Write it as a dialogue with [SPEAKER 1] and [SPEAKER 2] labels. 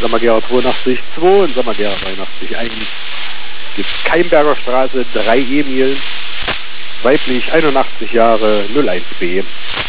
[SPEAKER 1] Sommergera 82 2 in Sommergera 83 1. Gibt Keimberger Straße 3 Emil, weiblich 81 Jahre 01b.